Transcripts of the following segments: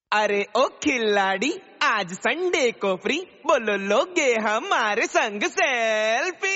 अरे ओ खिलाड़ी, आज संडे को फ्री, बोलो लोगे हमारे संग सेल्फी।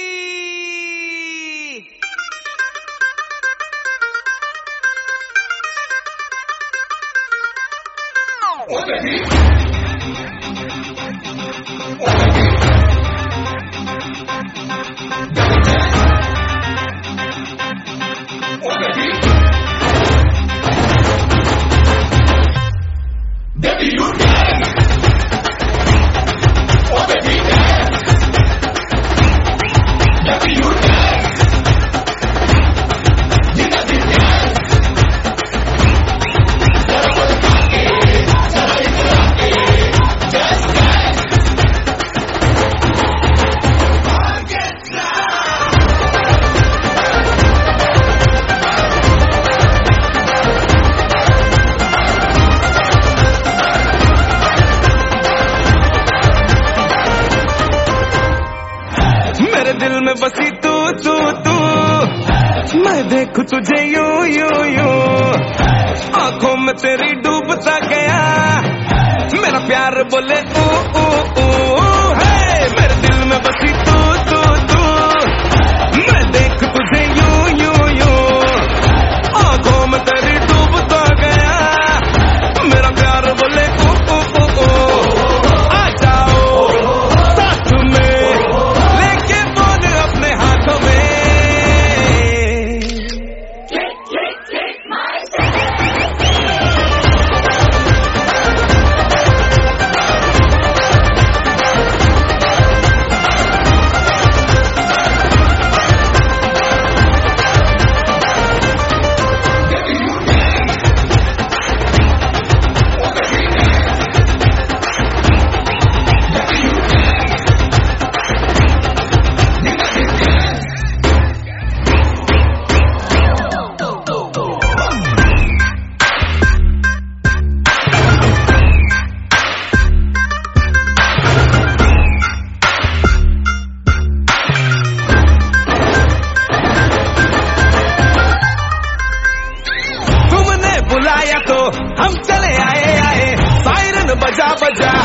मेरे दिल में बसी तू तू तू, मैं देखूं तुझे यूं यूं यूं, आंखों में तेरी डूबता गया मेरा प्यार बोले ऊ ऊ ऊ। है मेरे दिल में बसी तू तू तू, मैं देखूं तुझे यूं यूं यूं, आंखों में तेरी डूबता गया मेरा प्यार बोले ऊ ऊ ऊ ऊ। आ जाओ साथ में बुलाया तो हम चले आए आए, सायरन बजा बजा